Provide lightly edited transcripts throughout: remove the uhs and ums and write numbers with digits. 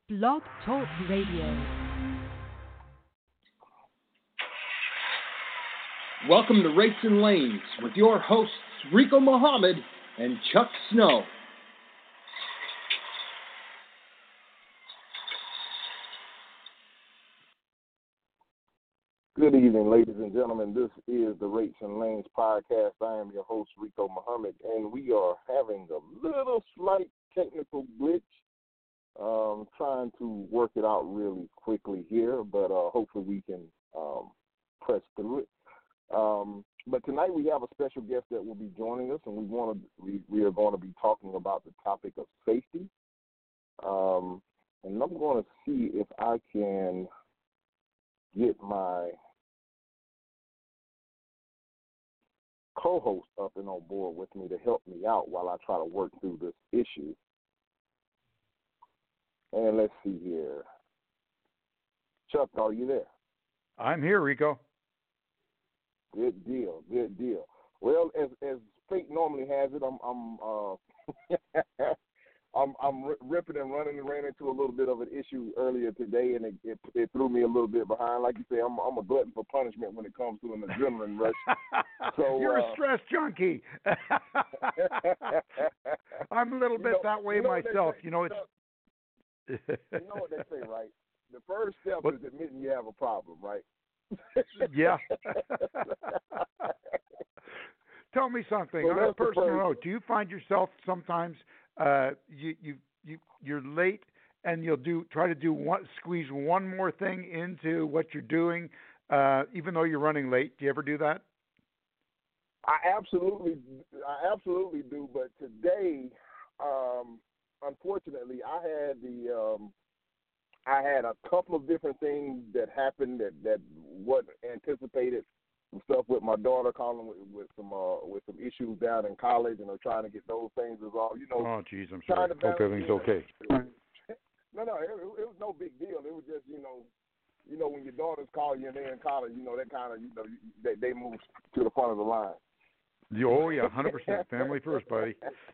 Blog Talk Radio. Welcome to Racing Lanes with your hosts Rico Muhammad and Chuck Snow. Good evening, ladies and gentlemen. This is the Racing Lanes podcast. I am your host, Rico Muhammad, and we are having a little slight technical glitch. Trying to work it out really quickly here, but hopefully we can press through it. But tonight we have a special guest that will be joining us, and we are going to be talking about the topic of safety. And I'm going to see if I can get my co-host up and on board with me to help me out while I try to work through this issue. And let's see here. Chuck, are you there? I'm here, Rico. Good deal. Well, as fate normally has it, I'm ripping and running and ran into a little bit of an issue earlier today, and it threw me a little bit behind. Like you say, I'm a glutton for punishment when it comes to an adrenaline rush. So you're a stress junkie. I'm a little bit that way myself. You know, it's. You know what they say, right? The first step is admitting you have a problem, right? Yeah. Tell me something. So on a personal note, do you find yourself sometimes you're late and you'll try to squeeze one more thing into what you're doing, even though you're running late? Do you ever do that? I absolutely do. But today, unfortunately, I had a couple of different things that happened that wasn't anticipated. Some stuff with my daughter calling with some issues down in college, and I'm trying to get those things resolved. You know. Oh, geez, I'm sorry. Hope everything's okay. No, it was no big deal. It was just you know when your daughters call you and they're in college, that kind of they move to the front of the line. Oh yeah, 100%. Family first, buddy.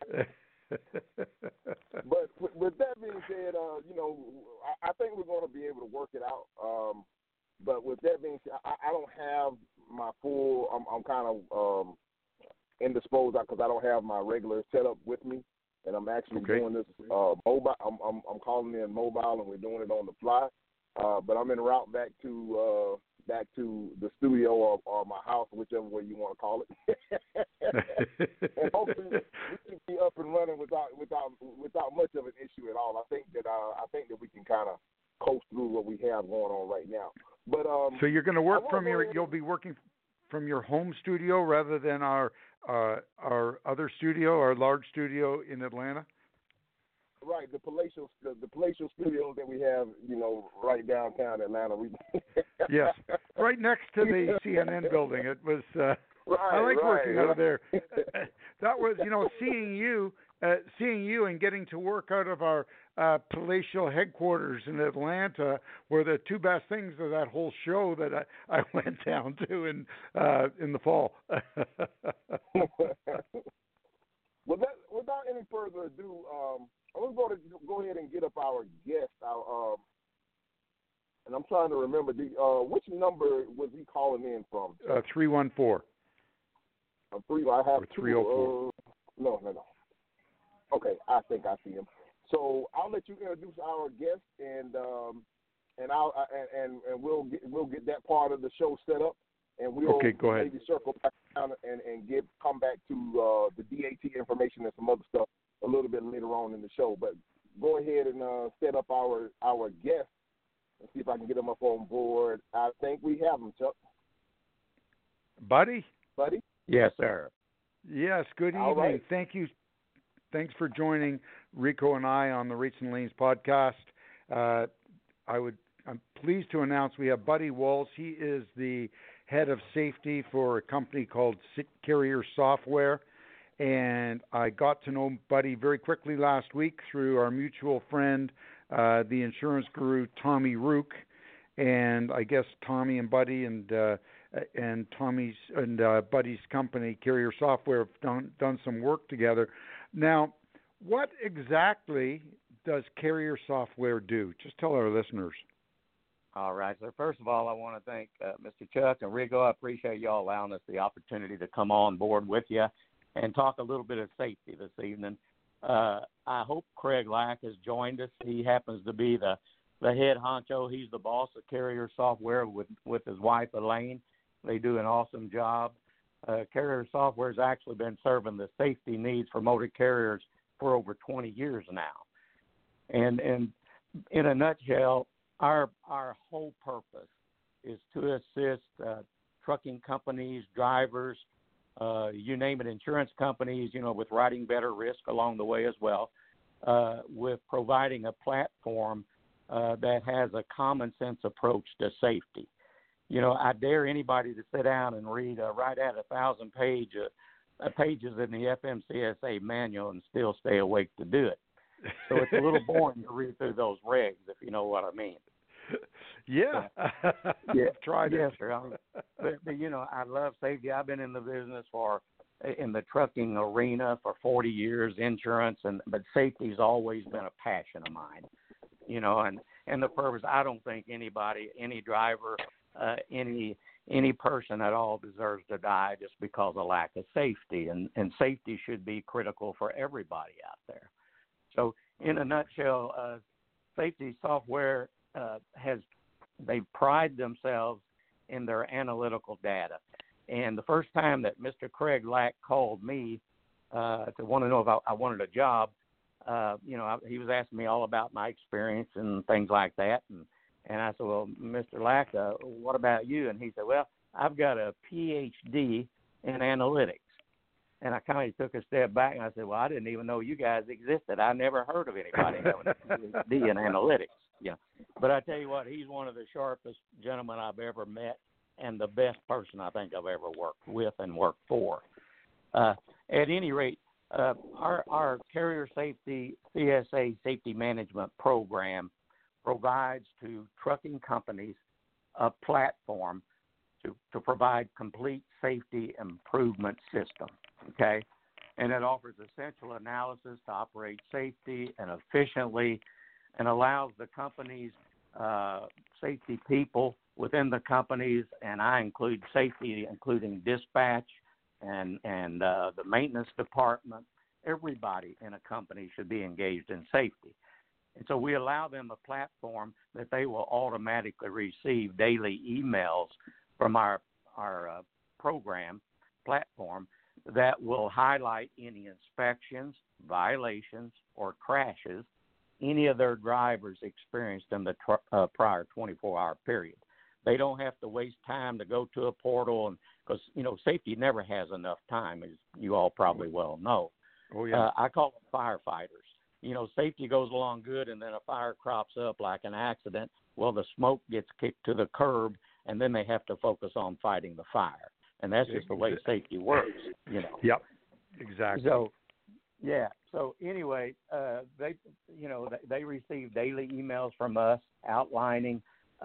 But with that being said, I think we're going to be able to work it out. But with that being said, I don't have my full. I'm kind of indisposed because I don't have my regular setup with me, and I'm actually doing this mobile. I'm calling in mobile, and we're doing it on the fly. But I'm en route back to the studio or my house, whichever way you want to call it. And hopefully we can be up and running without much of an issue at all. I think that we can kind of coast through what we have going on right now. But so you're going to work you'll be working from your home studio rather than our other studio, our large studio in Atlanta. Right, the palatial studios that we have, right downtown Atlanta. Yes, right next to the CNN building. It was. I like working out of there. That was, seeing you and getting to work out of our palatial headquarters in Atlanta were the two best things of that whole show that I went down to in the fall. Well, without any further ado, I'm going to go ahead and get up our guest. And I'm trying to remember which number was he calling in from? 314. I have or 304. No. Okay, I think I see him. So I'll let you introduce our guest, and we'll get that part of the show set up, and we'll go ahead. maybe circle back down and come back to the DAT information and some other stuff a little bit later on in the show. But go ahead and set up our guest and see if I can get him up on board. I think we have him, Chuck. Buddy? Yes, sir. Yes, good evening. Right. Thank you. Thanks for joining Rico and I on the Racing Lanes podcast. I'm pleased to announce we have Buddy Walls. He is the head of safety for a company called Carrier Software. And I got to know Buddy very quickly last week through our mutual friend, the insurance guru, Tommy Rook. And I guess Tommy and Buddy and Tommy's and Buddy's company, Carrier Software, have done some work together. Now, what exactly does Carrier Software do? Just tell our listeners. All right. So first of all, I want to thank Mr. Chuck and Rico. I appreciate y'all allowing us the opportunity to come on board with you and talk a little bit of safety this evening. I hope Craig Lack has joined us. He happens to be the head honcho. He's the boss of Carrier Software with his wife, Elaine. They do an awesome job. Carrier Software has actually been serving the safety needs for motor carriers for over 20 years now. And in a nutshell, our whole purpose is to assist trucking companies, drivers, you name it, insurance companies, with writing better risk along the way as well, with providing a platform that has a common sense approach to safety. I dare anybody to sit down and read right at 1,000 pages in the FMCSA manual and still stay awake to do it. So it's a little boring to read through those regs, if you know what I mean. Yeah. Yeah. Tried it. Yes, sir. But I love safety. I've been in the business in the trucking arena for 40 years, insurance, but safety's always been a passion of mine. And the purpose, I don't think anybody, any driver, any person at all deserves to die just because of lack of safety, and safety should be critical for everybody out there. So in a nutshell, Safety Software they pride themselves in their analytical data. And the first time that Mr. Craig Lack called me to want to know if I wanted a job, he was asking me all about my experience and things like that. And I said, well, Mr. Lack, what about you? And he said, well, I've got a PhD in analytics. And I kind of took a step back, and I said, well, I didn't even know you guys existed. I never heard of anybody having a PhD in analytics. Yeah. But I tell you what, he's one of the sharpest gentlemen I've ever met and the best person I think I've ever worked with and worked for. At any rate, our Carrier Safety CSA Safety Management Program provides to trucking companies a platform to provide complete safety improvement system, okay? And it offers essential analysis to operate safely and efficiently and allows the company's safety people within the companies, and I include safety, including dispatch and the maintenance department. Everybody in a company should be engaged in safety. And so we allow them a platform that they will automatically receive daily emails from our program platform that will highlight any inspections, violations, or crashes any of their drivers experienced in the prior 24-hour period. They don't have to waste time to go to a portal, because safety never has enough time, as you all probably well know. Oh yeah. I call them firefighters. Safety goes along good, and then a fire crops up like an accident. Well, the smoke gets kicked to the curb, and then they have to focus on fighting the fire. And that's just the way safety works, Yep, exactly. So, yeah. So anyway, they receive daily emails from us outlining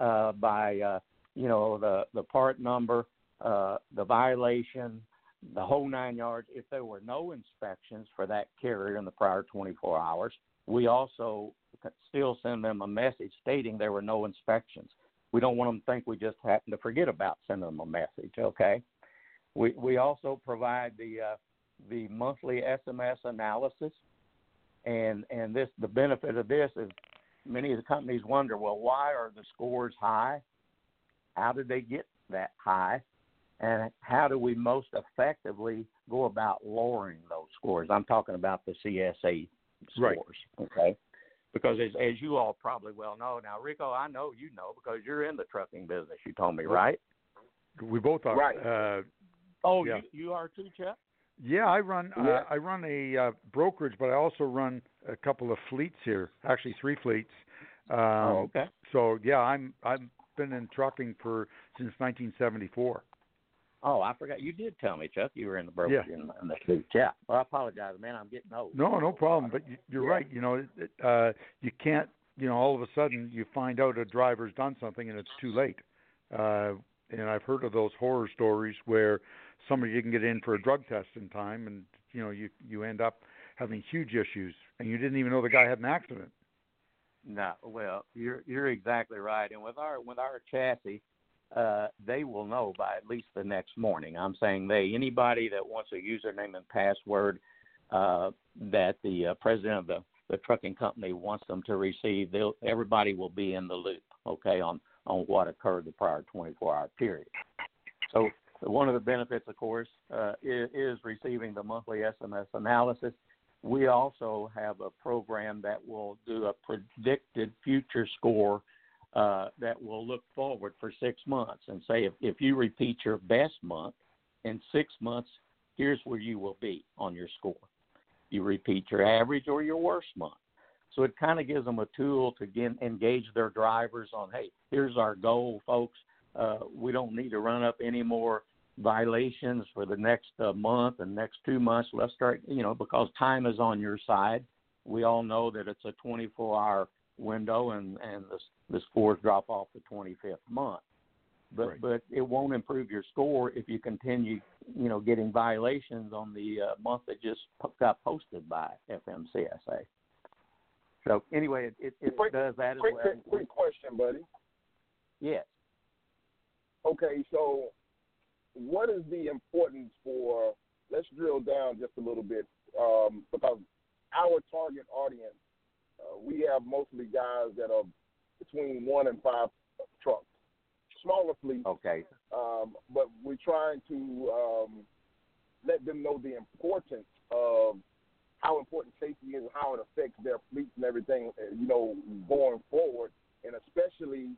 by the part number, the violation, the whole 9 yards. If there were no inspections for that carrier in the prior 24 hours, we also still send them a message stating there were no inspections. We don't want them to think we just happened to forget about sending them a message, okay? We also provide the monthly SMS analysis, and the benefit of this is many of the companies wonder, well, why are the scores high? How did they get that high? And how do we most effectively go about lowering those scores? I'm talking about the CSA scores, right. Okay? Because as you all probably well know, now, Rico, I know you know because you're in the trucking business, you told me, right? We both are. Right. Yeah. You are too, Chuck? Yeah, I run a brokerage, but I also run a couple of fleets here, actually 3 fleets. Okay. So, yeah, I've been in trucking since 1974. Oh, I forgot. You did tell me, Chuck, you were in the brokerage in the fleet. Yeah. Well, I apologize, man. I'm getting old. No problem. But you're right. You can't, all of a sudden you find out a driver's done something and it's too late. And I've heard of those horror stories where somebody didn't get in for a drug test in time, and you end up having huge issues, and you didn't even know the guy had an accident. No, well, you're exactly right. And with our chassis, they will know by at least the next morning. I'm saying anybody that wants a username and password that the president of the trucking company wants them to receive, everybody will be in the loop, okay, on what occurred the prior 24-hour period. So one of the benefits, of course, is receiving the monthly SMS analysis. We also have a program that will do a predicted future score that will look forward for 6 months and say if you repeat your best month in 6 months, here's where you will be on your score. You repeat your average or your worst month. So it kind of gives them a tool to engage their drivers on, hey, here's our goal, folks. We don't need to run up any more violations for the next month and next 2 months. Let's start, because time is on your side. We all know that it's a 24-hour window, and the scores drop off the 25th month. But it won't improve your score if you continue, getting violations on the month that just got posted by FMCSA. So anyway, it does that as well. Quick question, buddy. Yes. Okay, so what is the importance for? Let's drill down just a little bit because our target audience, we have mostly guys that are between 1 and 5 trucks. Smaller fleet. Okay. But we're trying to let them know the importance of how important safety is and how it affects their fleets and everything, going forward. And especially,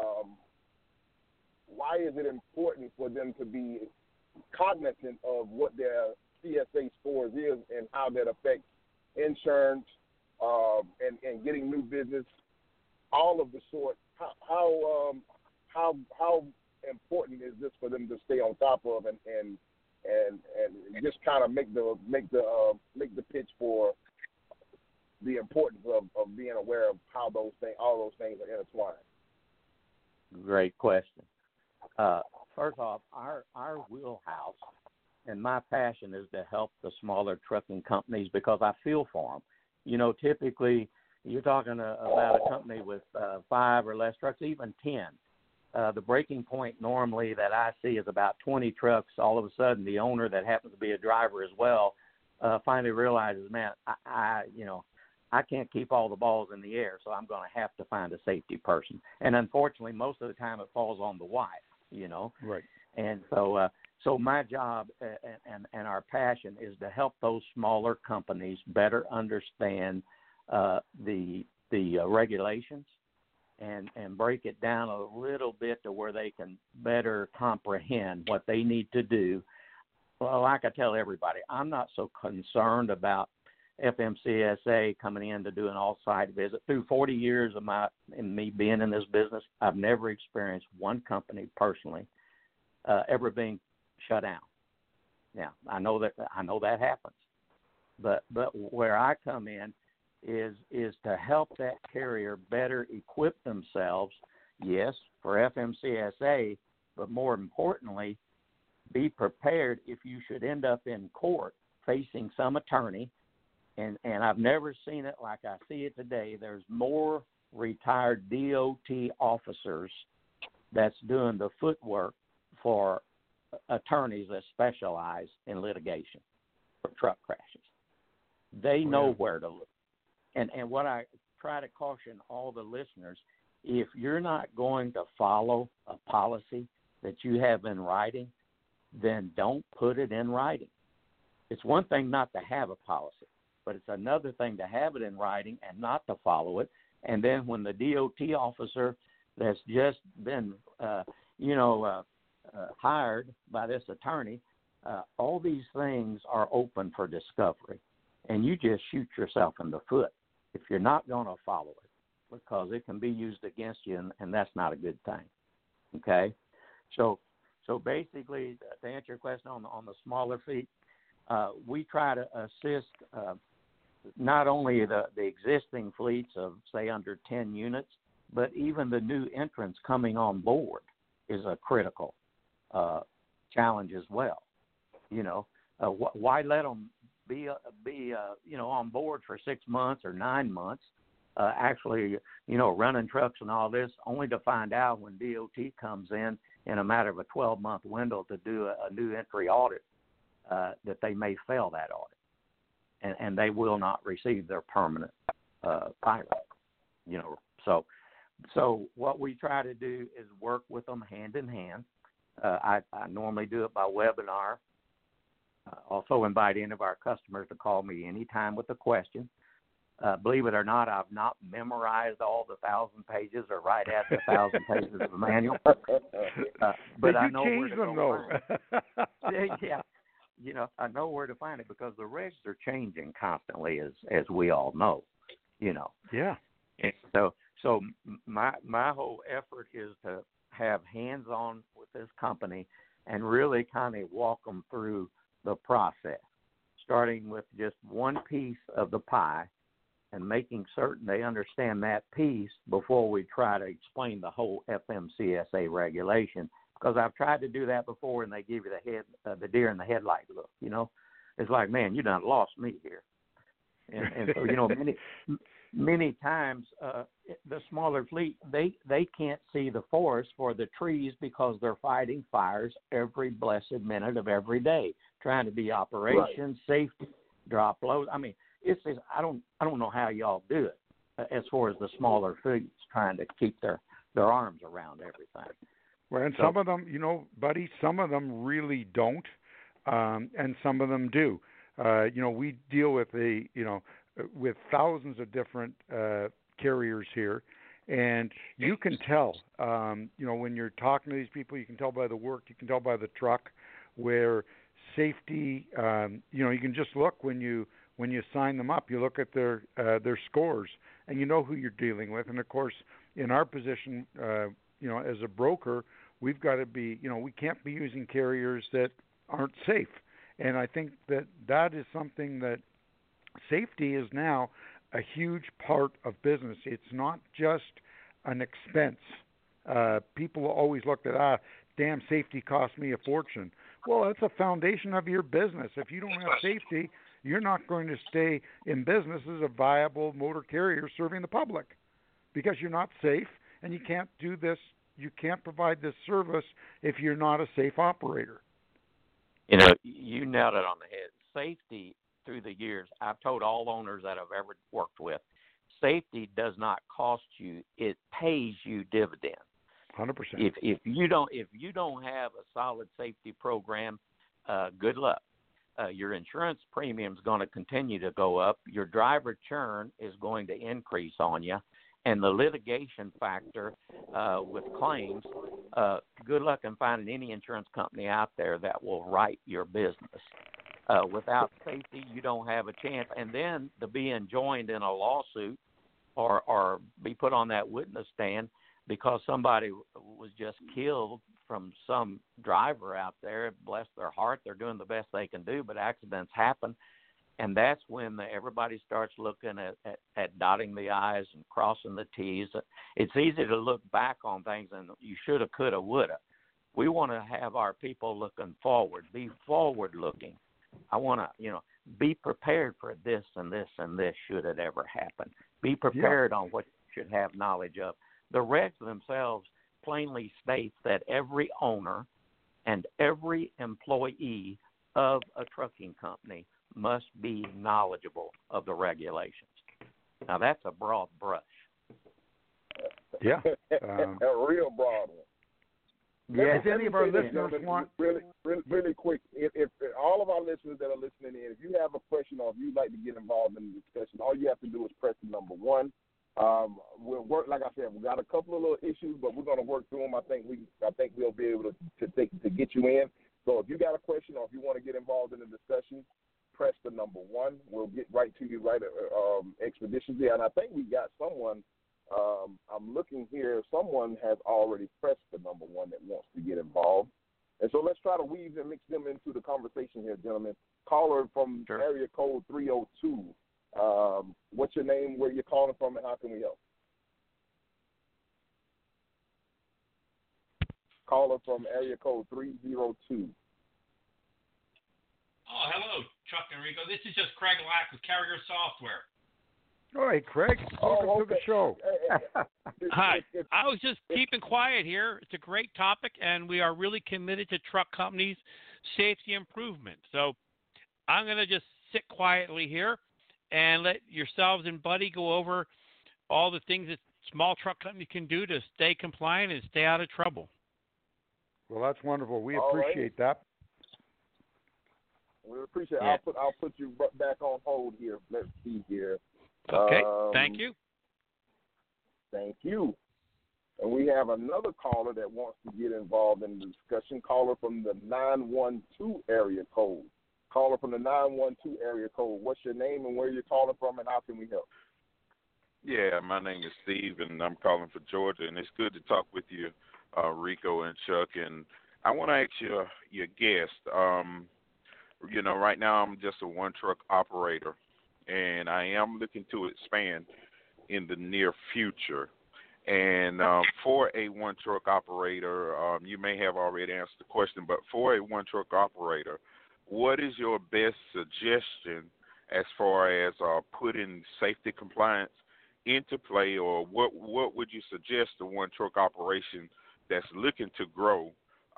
why is it important for them to be cognizant of what their CSA scores is and how that affects insurance and getting new business, all of the sort. How important is this for them to stay on top of and just kind of make the pitch for the importance of being aware of how all those things are intertwined? Great question. First off, our wheelhouse and my passion is to help the smaller trucking companies because I feel for them. Typically you're talking about a company with 5 or less trucks, even 10. The breaking point normally that I see is about 20 trucks. All of a sudden, the owner that happens to be a driver as well finally realizes, man, I can't keep all the balls in the air, so I'm going to have to find a safety person. And unfortunately, most of the time it falls on the wife, Right. And so my job and our passion is to help those smaller companies better understand the regulations and break it down a little bit to where they can better comprehend what they need to do. Well, like I tell everybody, I'm not so concerned about FMCSA coming in to do an all-site visit. Through 40 years of me being in this business, I've never experienced one company personally ever being shut down. Now, I know that happens, but where I come in is to help that carrier better equip themselves, yes, for FMCSA, but more importantly, be prepared if you should end up in court facing some attorney. And I've never seen it like I see it today. There's more retired DOT officers that's doing the footwork for attorneys that specialize in litigation for truck crashes. They know where to look. And what I try to caution all the listeners, if you're not going to follow a policy that you have in writing, then don't put it in writing. It's one thing not to have a policy, but it's another thing to have it in writing and not to follow it. And then when the DOT officer that's just been, hired by this attorney, all these things are open for discovery. And you just shoot yourself in the foot if you're not going to follow it, because it can be used against you, and that's not a good thing. Okay? So basically, to answer your question on the smaller fleet, we try to assist not only the existing fleets of, say, under 10 units, but even the new entrants coming on board is a critical challenge as well. Why let them be on board for 6 months or 9 months actually, running trucks and all this, only to find out when DOT comes in a matter of a 12-month window to do a new entry audit, that they may fail that audit, and they will not receive their permanent pilot. So what we try to do is work with them hand in hand. I normally do it by webinar. Also invite any of our customers to call me anytime with a question. Believe it or not, I've not memorized all the 1,000 pages or right at the 1,000 pages of the manual. But I know where to go find it. Yeah, I know where to find it because the regs are changing constantly, as we all know. Yeah. And so my whole effort is to have hands-on with this company and really kind of walk them through the process, starting with just one piece of the pie and making certain they understand that piece before we try to explain the whole FMCSA regulation. Because I've tried to do that before, and they give you the deer in the headlight look. It's like, man, you done lost me here. And so many times the smaller fleet they can't see the forest for the trees because they're fighting fires every blessed minute of every day, trying to be operations, safety, drop loads. I mean, it's just, I don't know how y'all do it as far as the smaller fleets trying to keep their arms around everything. Well, and some of them, buddy, some of them really don't, and some of them do. We deal with with thousands of different carriers here, and you can tell, when you're talking to these people, you can tell by the work, you can tell by the truck, where safety, you can just look when you sign them up. You look at their scores, and you know who you're dealing with. And of course, in our position, as a broker, we've got to be, we can't be using carriers that aren't safe. And I think that is something that safety is now a huge part of business. It's not just an expense. People always look at, damn, safety costs me a fortune. Well, that's a foundation of your business. If you don't have safety, you're not going to stay in business as a viable motor carrier serving the public, because you're not safe, and you can't do this. You can't provide this service if you're not a safe operator. You nailed it on the head. Safety, through the years, I've told all owners that I've ever worked with, safety does not cost you; it pays you dividends. 100%. If you don't have a solid safety program, good luck. Your insurance premium is going to continue to go up. Your driver churn is going to increase on you, and the litigation factor with claims. Good luck in finding any insurance company out there that will write your business. Without safety, you don't have a chance. And then to be enjoined in a lawsuit or be put on that witness stand because somebody was just killed from some driver out there, bless their heart, they're doing the best they can do, but accidents happen. And that's when everybody starts looking at dotting the I's and crossing the T's. It's easy to look back on things and you shoulda, coulda, woulda. We want to have our people looking forward, be forward-looking. I want to, be prepared for this and this and this should it ever happen. Be prepared on what you should have knowledge of. The regs themselves plainly states that every owner and every employee of a trucking company must be knowledgeable of the regulations. Now, that's a broad brush. Yeah. A real broad one. Yeah. If any of our listeners want... Really quick, if all of our listeners that are listening in, if you have a question or if you'd like to get involved in the discussion, all you have to do is press the number 1. We'll work, like I said, we got a couple of little issues, but we're going to work through them. I think we'll be able to get you in. So if you got a question or if you want to get involved in the discussion, press the number 1. We'll get right to you expeditiously. And I think we got someone. I'm looking here. Someone has already pressed the number 1 that wants to get involved. And so let's try to weave and mix them into the conversation here, gentlemen. Caller from area code 302. What's your name, where you're calling from, and how can we help? Caller from area code 302. Oh, hello, Chuck and Rico. This is just Craig Lack with Carrier Software. All right, Craig, welcome to the show. Hi. I was just keeping quiet here. It's a great topic, and we are really committed to truck companies' safety improvement. So I'm going to just sit quietly here and let yourselves and Buddy go over all the things that small truck companies can do to stay compliant and stay out of trouble. Well, that's wonderful. We All appreciate that. We appreciate it. Yeah. I'll put you back on hold here. Let's see here. Okay. Thank you. Thank you. And we have another caller that wants to get involved in the discussion. Caller from the 912 area code. Caller from the 912 area code. What's your name and where you're calling from, and how can we help? Yeah, my name is Steve, and I'm calling for Georgia, and it's good to talk with you, Rico and Chuck. And I want to ask you, your guest, right now I'm just a one-truck operator, and I am looking to expand in the near future. And for a one-truck operator, you may have already answered the question, but for a one-truck operator, what is your best suggestion as far as putting safety compliance into play, or what would you suggest to one-truck operation that's looking to grow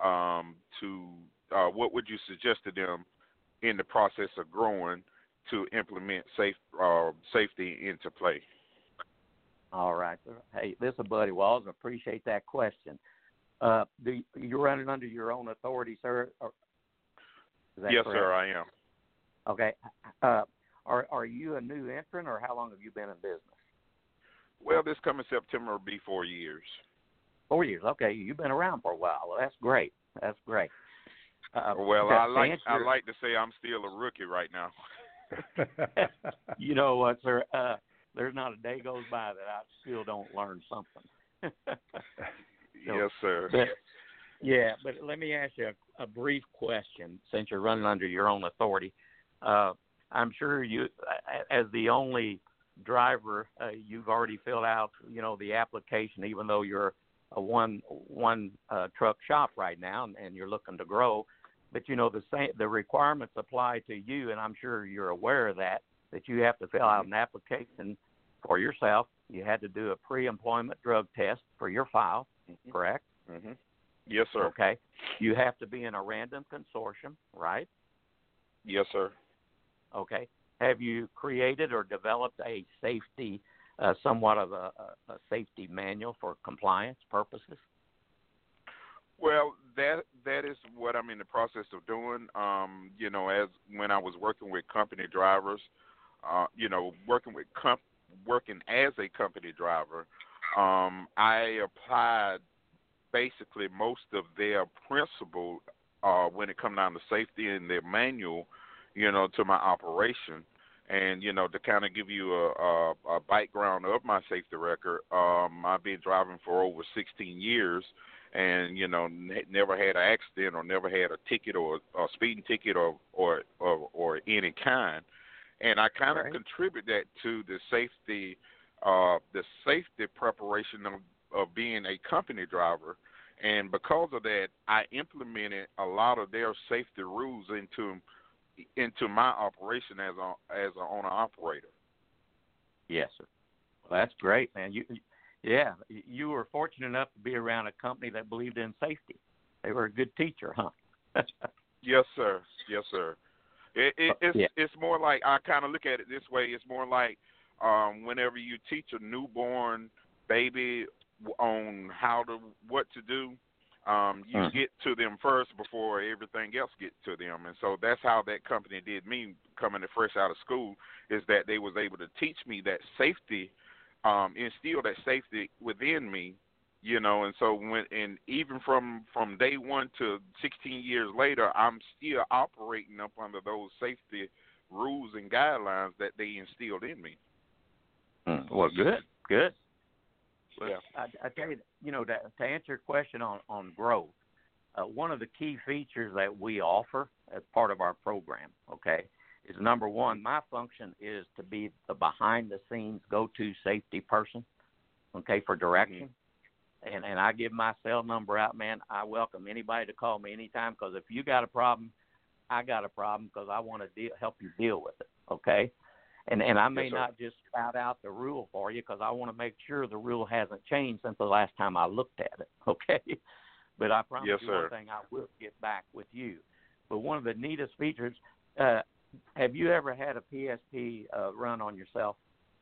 what would you suggest to them in the process of growing to implement safety into play? All right. Hey, this is Buddy Walls. I appreciate that question. You're running under your own authority, sir? Yes, correct? sir, I am. Okay. Are you a new entrant, or how long have you been in business? Well, this coming September will be 4 years. 4 years. Okay, you've been around for a while. Well, that's great. That's great. Well, I like to say I'm still a rookie right now. You know what, sir? There's not a day goes by that I still don't learn something. Yes, sir. But let me ask you a brief question, since you're running under your own authority. I'm sure you, as the only driver, you've already filled out, the application, even though you're a one truck shop right now and you're looking to grow. But the requirements apply to you, and I'm sure you're aware of that you have to fill out an application for yourself. You had to do a pre-employment drug test for your file, correct? Mm-hmm. Yes, sir. Okay. You have to be in a random consortium, right? Yes, sir. Okay. Have you created or developed a safety, somewhat of a safety manual for compliance purposes? Well, that is what I'm in the process of doing. As when I was working with company drivers, working as a company driver, I applied basically most of their principle when it comes down to safety in their manual, to my operation. And, to kind of give you a background of my safety record, I've been driving for over 16 years and, never had an accident or never had a ticket or a speeding ticket or any kind. And I kind of contribute that to the safety preparation of being a company driver. And because of that, I implemented a lot of their safety rules into my operation as an owner operator. Yes, sir. Well, that's great, man. You were fortunate enough to be around a company that believed in safety. They were a good teacher, huh? Yes, sir. Yes, sir. It's more like, I kind of look at it this way. It's more like whenever you teach a newborn baby on what to do, you get to them first before everything else gets to them. And so that's how that company did me coming fresh out of school, is that they was able to teach me that safety, instill that safety within me, and so even from day one to 16 years later, I'm still operating up under those safety rules and guidelines that they instilled in me. Well, good. Yeah. I tell you, to answer your question on growth, one of the key features that we offer as part of our program, is number one, my function is to be the behind-the-scenes go-to safety person, for direction. Mm-hmm. And I give my cell number out, man. I welcome anybody to call me anytime, because if you got a problem, I got a problem, because I want to help you deal with it, And I may Yes, sir. not just spout out the rule for you because I want to make sure the rule hasn't changed since the last time I looked at it, okay? But I promise Yes, you sir. one thing, I will get back with you. But one of the neatest features, have you ever had a PSP run on yourself?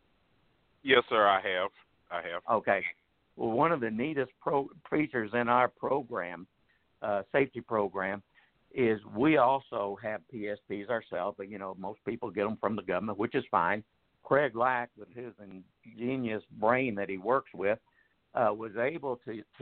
Yes, sir, I have. Okay. Well, one of the neatest features in our program, safety program, is we also have PSPs ourselves, but, you know, most people get them from the government, which is fine. Craig Lack, with his ingenious brain that he works with, was able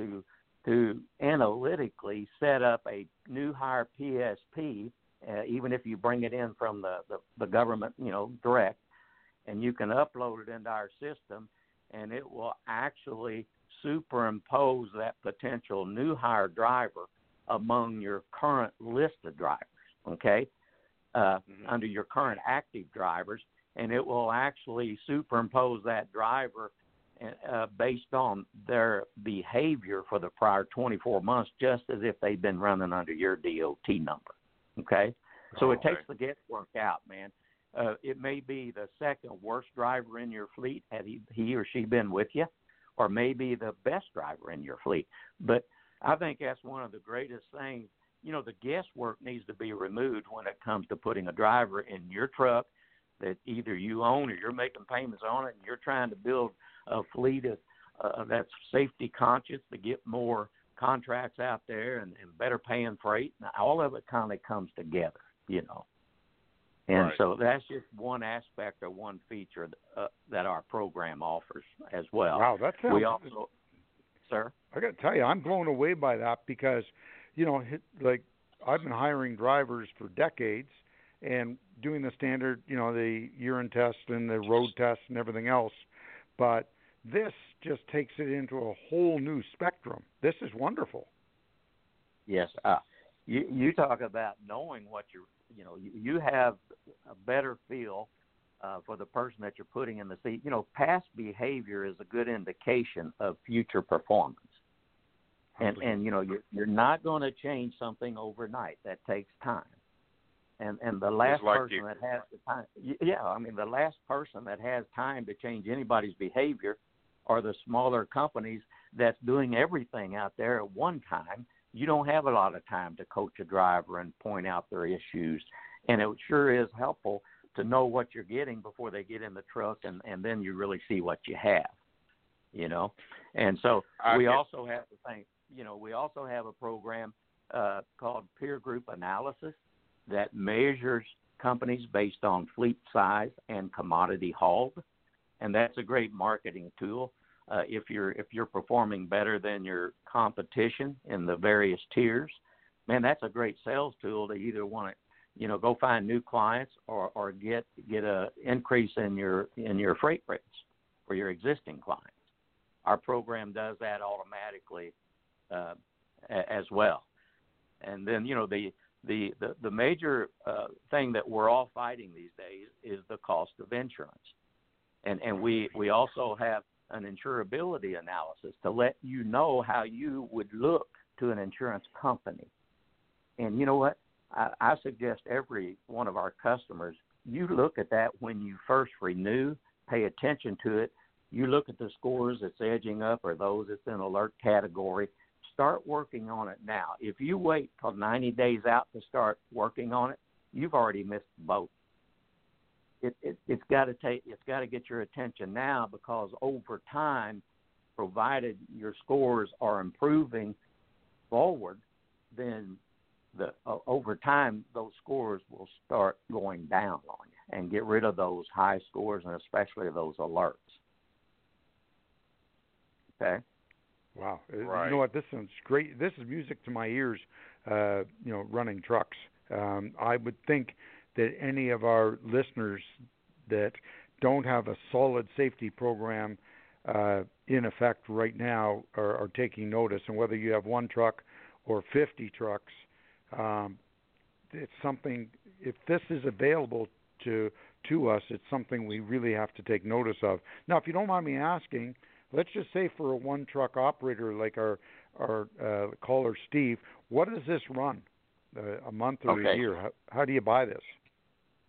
to analytically set up a new hire PSP, even if you bring it in from the government, you know, direct, and you can upload it into our system, and it will actually superimpose that potential new hire driver among your current list of drivers, okay, under your current active drivers, and it will actually superimpose that driver based on their behavior for the prior 24 months, just as if they've been running under your DOT number, okay? So it takes the guesswork out, man. It may be the second worst driver in your fleet had he or she been with you, or maybe the best driver in your fleet. But I think that's one of the greatest things. You know, the guesswork needs to be removed when it comes to putting a driver in your truck that either you own or you're making payments on it, and you're trying to build a fleet that's safety conscious to get more contracts out there and better paying freight. Now, all of it kind of comes together, you know. And so that's just one aspect or one feature that our program offers as well. Wow, that sounds... We also, sir? I got to tell you, I'm blown away by that because, you know, like I've been hiring drivers for decades and doing the standard, you know, the urine test and the road test and everything else. But this just takes it into a whole new spectrum. This is wonderful. Yes. You talk about knowing what you have a better feel for the person that you're putting in the seat. You know, past behavior is a good indication of future performance. And you know, you're not going to change something overnight. That takes time. And the last person that has the time, the last person that has time to change anybody's behavior are the smaller companies that's doing everything out there at one time. You don't have a lot of time to coach a driver and point out their issues. And it sure is helpful to know what you're getting before they get in the truck, and then you really see what you have, you know. And so we also have the thing, you know, we also have a program called Peer Group Analysis that measures companies based on fleet size and commodity hauled, and that's a great marketing tool. If you're performing better than your competition in the various tiers, man, that's a great sales tool to either want to, you know, go find new clients or get a increase in your freight rates for your existing clients. Our program does that automatically as well. And then, you know, the major thing that we're all fighting these days is the cost of insurance. And we also have an insurability analysis to let you know how you would look to an insurance company. And you know what? I suggest every one of our customers, you look at that when you first renew, pay attention to it. You look at the scores that's edging up or those that's in alert category. Start working on it now. If you wait till 90 days out to start working on it, you've already missed the boat. It's got to get your attention now, because over time, provided your scores are improving forward, then over time those scores will start going down on you, and get rid of those high scores and especially those alerts. Okay. Wow. Right. You know what? This sounds great. This is music to my ears, you know, running trucks. I would think that any of our listeners that don't have a solid safety program in effect right now are taking notice. And whether you have one truck or 50 trucks, it's something, if this is available to us, it's something we really have to take notice of. Now, if you don't mind me asking, let's just say for a one-truck operator like our caller Steve, what does this run? A month or a year? How do you buy this?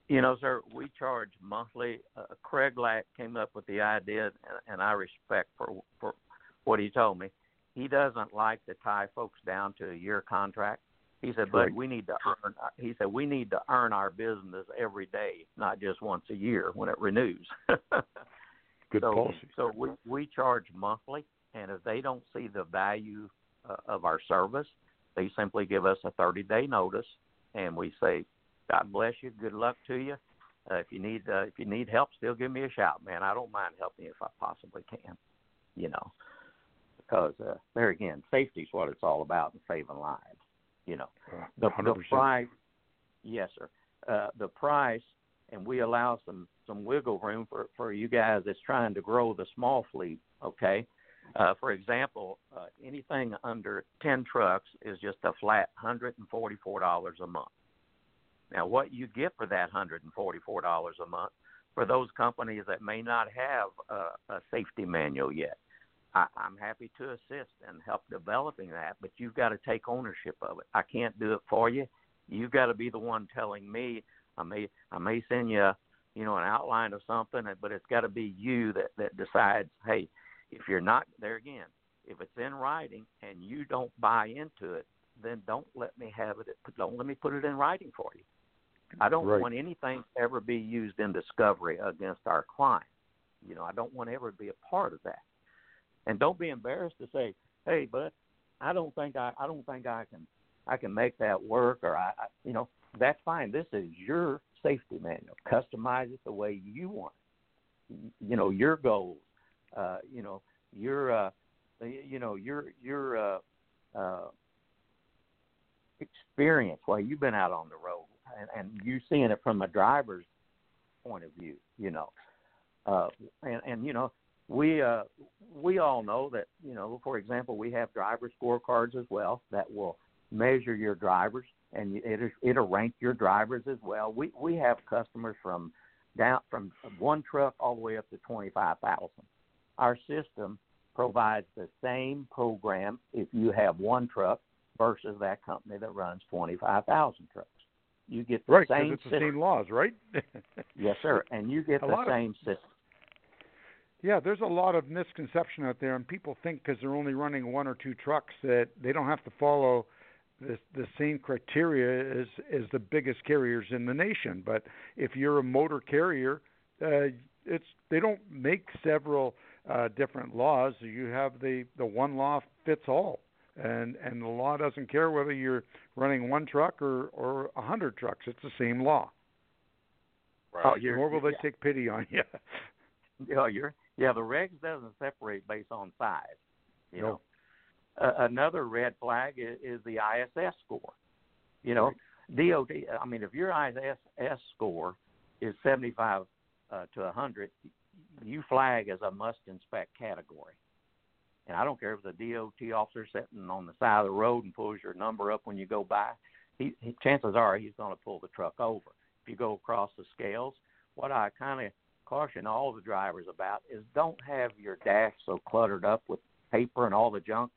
You know, sir, we charge monthly. Craig Lack came up with the idea, and I respect for what he told me. He doesn't like to tie folks down to a year contract. He said, "But we need to earn." He said, "We need to earn our business every day, not just once a year when it renews." Good policy. So we charge monthly, and if they don't see the value of our service, they simply give us a 30-day notice, and we say, "God bless you, good luck to you. If you need help, still give me a shout, man. I don't mind helping you if I possibly can." You know, because there again, safety is what it's all about, and saving lives. You know, the price, yes, sir. The price, and we allow some wiggle room for you guys that's trying to grow the small fleet. Okay, for example, anything under 10 trucks is just a flat $144 a month. Now, what you get for that $144 a month for those companies that may not have a safety manual yet, I'm happy to assist and help developing that, but you've got to take ownership of it. I can't do it for you. You've got to be the one telling me. I may send you, an outline of something, but it's got to be you that decides, hey, if you're not there again, if it's in writing and you don't buy into it, then don't let me have it. Don't let me put it in writing for you. I don't want anything to ever be used in discovery against our client. I don't want to ever be a part of that. And don't be embarrassed to say, "Hey, bud, I don't think I can make that work," or that's fine. This is your safety manual. Customize it the way you want it. Your goals. Your experience while you've been out on the road, and you seeing it from a driver's point of view. We all know that, for example, we have driver scorecards as well that will measure your drivers, and it'll rank your drivers as well. We have customers from one truck all the way up to 25,000. Our system provides the same program if you have one truck versus that company that runs 25,000 trucks. You get the same it's the same laws, right? Yes, sir, and you get the same system. Yeah, there's a lot of misconception out there, and people think because they're only running one or two trucks that they don't have to follow the same criteria as the biggest carriers in the nation. But if you're a motor carrier, they don't make several different laws. You have the one law fits all, and the law doesn't care whether you're running one truck or 100 trucks. It's the same law. Right. Nor will they take pity on you. The regs doesn't separate based on size. You know, another red flag is the ISS score. DOT. I mean, if your ISS score is 75 to 100, you flag as a must inspect category. And I don't care if it's a DOT officer sitting on the side of the road and pulls your number up when you go by. Chances are he's going to pull the truck over. If you go across the scales, what I kind of caution all the drivers about is don't have your dash so cluttered up with paper and all the junk.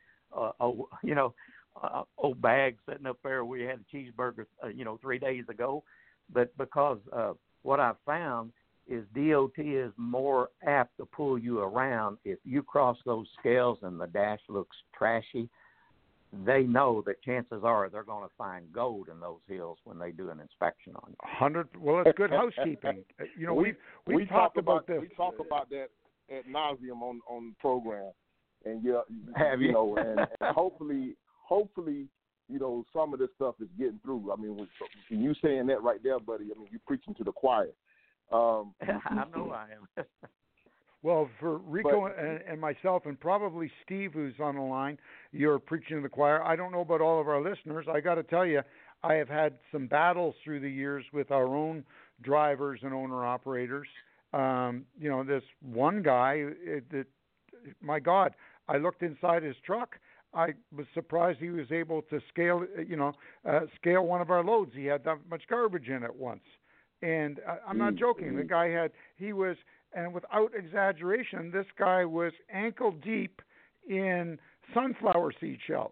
Old bags sitting up there. We had a cheeseburger, 3 days ago. But because what I've found is DOT is more apt to pull you around if you cross those scales and the dash looks trashy. They know that chances are they're going to find gold in those hills when they do an inspection on you. 100. Well, it's good housekeeping. We talk about this. We talk about that ad nauseum on the program, and and hopefully, some of this stuff is getting through. I mean, when you saying that right there, buddy, I mean, you're preaching to the choir. I know I am. Well, for Rico and myself, and probably Steve, who's on the line, you're preaching to the choir. I don't know about all of our listeners. I got to tell you, I have had some battles through the years with our own drivers and owner-operators. This one guy, my God, I looked inside his truck. I was surprised he was able to scale one of our loads. He had that much garbage in it once. And I'm not joking. The guy and without exaggeration, this guy was ankle deep in sunflower seed shells.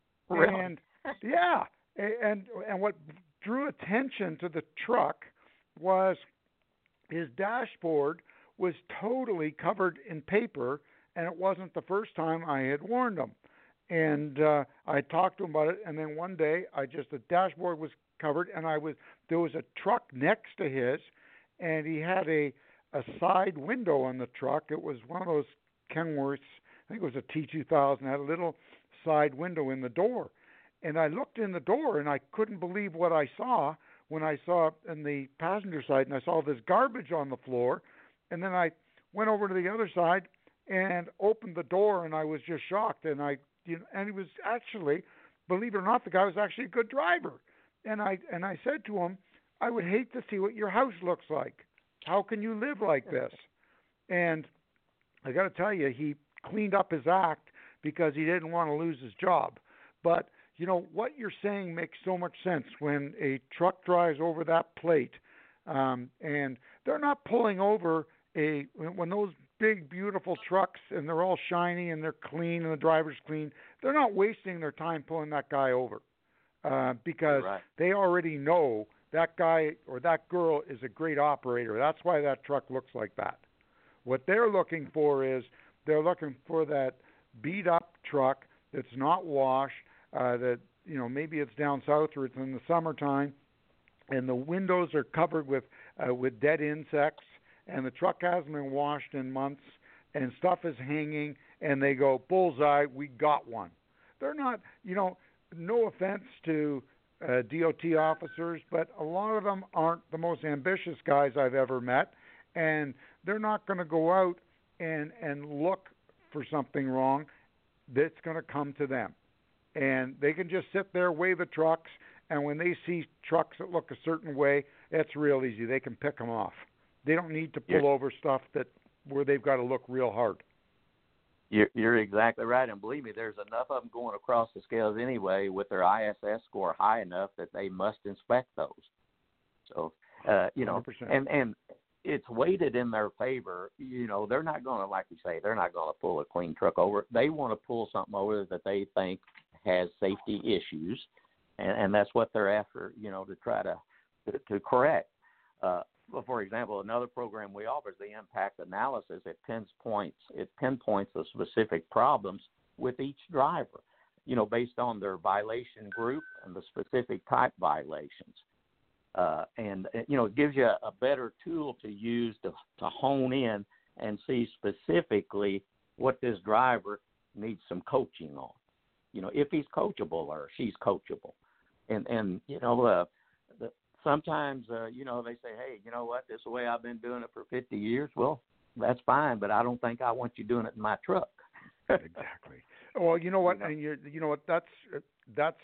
Really? And and what drew attention to the truck was his dashboard was totally covered in paper, and it wasn't the first time I had warned him. And I talked to him about it, and then one day the dashboard was covered, and there was a truck next to his, and he had a side window on the truck. It was one of those Kenworths, I think it was a T2000, had a little side window in the door. And I looked in the door, and I couldn't believe what I saw when I saw in the passenger side, and I saw this garbage on the floor. And then I went over to the other side and opened the door, and I was just shocked. And and he was actually, believe it or not, the guy was actually a good driver. And I said to him, I would hate to see what your house looks like. How can you live like this? And I got to tell you, he cleaned up his act because he didn't want to lose his job. But what you're saying makes so much sense. When a truck drives over that plate, and they're not pulling over when those big, beautiful trucks, and they're all shiny and they're clean and the driver's clean, they're not wasting their time pulling that guy over because they already know that guy or that girl is a great operator. That's why that truck looks like that. What they're looking for is they're looking for that beat-up truck that's not washed, that maybe it's down south or it's in the summertime, and the windows are covered with dead insects, and the truck hasn't been washed in months, and stuff is hanging, and they go, bullseye, we got one. They're not, no offense to DOT officers, but a lot of them aren't the most ambitious guys I've ever met, and they're not going to go out and look for something wrong that's going to come to them. And they can just sit there, weigh the trucks, and when they see trucks that look a certain way, it's real easy. They can pick them off. They don't need to pull over stuff where they've got to look real hard. You're exactly right, and believe me, there's enough of them going across the scales anyway with their ISS score high enough that they must inspect those. So, 100%. and it's weighted in their favor. They're not going to, like we say, they're not going to pull a clean truck over. They want to pull something over that they think has safety issues, and that's what they're after, to try to correct. For example, another program we offer is the impact analysis. It pinpoints the specific problems with each driver, based on their violation group and the specific type violations. And it gives you a better tool to use to hone in and see specifically what this driver needs some coaching on. If he's coachable or she's coachable. And sometimes, they say, hey, you know what, this is the way I've been doing it for 50 years. Well, that's fine, but I don't think I want you doing it in my truck. Exactly. Well, you know what, and that's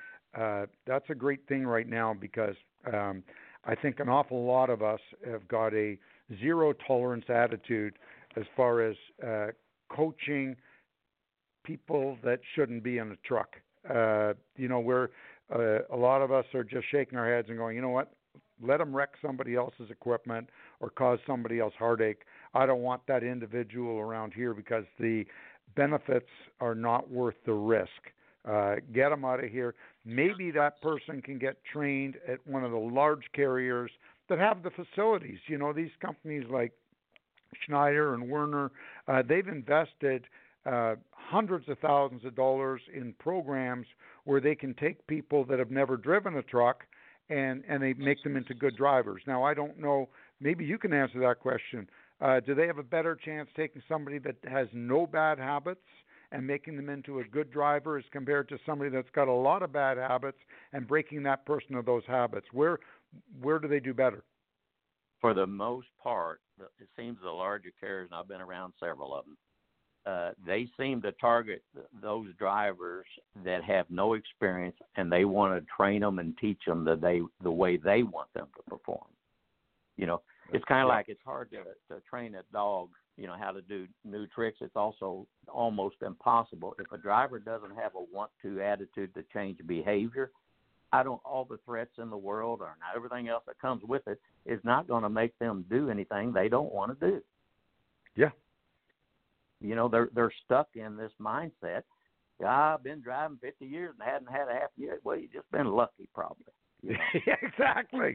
a great thing right now because I think an awful lot of us have got a zero tolerance attitude as far as coaching people that shouldn't be in a truck. We're a lot of us are just shaking our heads and going, you know what? Let them wreck somebody else's equipment or cause somebody else heartache. I don't want that individual around here because the benefits are not worth the risk. Get them out of here. Maybe that person can get trained at one of the large carriers that have the facilities. These companies like Schneider and Werner, they've invested hundreds of thousands of dollars in programs where they can take people that have never driven a truck and they make them into good drivers. Now, I don't know, maybe you can answer that question. Do they have a better chance taking somebody that has no bad habits and making them into a good driver as compared to somebody that's got a lot of bad habits and breaking that person of those habits? Where do they do better? For the most part, it seems the larger carriers, and I've been around several of them, they seem to target those drivers that have no experience, and they want to train them and teach them the way they want them to perform. It's kind of like it's hard to train a dog, how to do new tricks. It's also almost impossible. If a driver doesn't have a want-to attitude to change behavior, all the threats in the world or everything else that comes with it is not going to make them do anything they don't want to do. Yeah. They're stuck in this mindset. I've been driving 50 years and hadn't had a half year. Well, you've just been lucky, probably. You know? Yeah, exactly.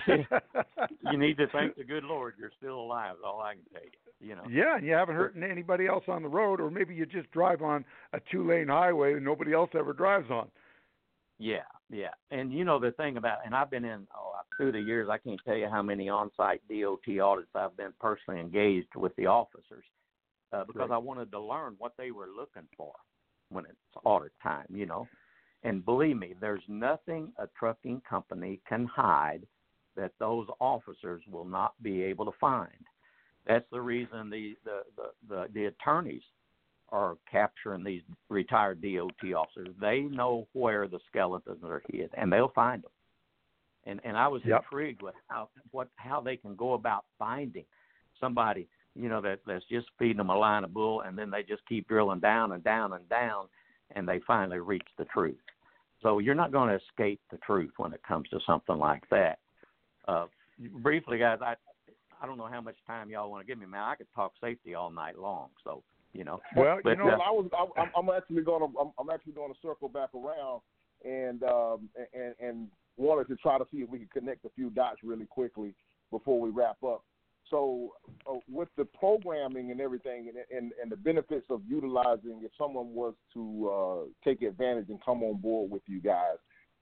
You need to thank the good Lord you're still alive. Is all I can tell you. You know. Yeah, and you haven't hurt anybody else on the road, or maybe you just drive on a 2-lane highway that nobody else ever drives on. Yeah. And you know the thing about, and I've been in through the years, I can't tell you how many on-site DOT audits I've been personally engaged with the officers because I wanted to learn what they were looking for when it's audit time, you know. And believe me, there's nothing a trucking company can hide that those officers will not be able to find. That's the reason the attorneys are capturing these retired DOT officers. They know where the skeletons are hid, and they'll find them. And I was intrigued with how they can go about finding somebody, you know, that's just feeding them a line of bull, and then they just keep drilling down and down and down, and they finally reach the truth. So you're not going to escape the truth when it comes to something like that. Briefly, guys, I don't know how much time y'all want to give me, man. I could talk safety all night long, so. You know. Well, but, I'm actually going to circle back around and wanted to try to see if we could connect a few dots really quickly before we wrap up. So with the programming and everything and the benefits of utilizing, if someone was to take advantage and come on board with you guys,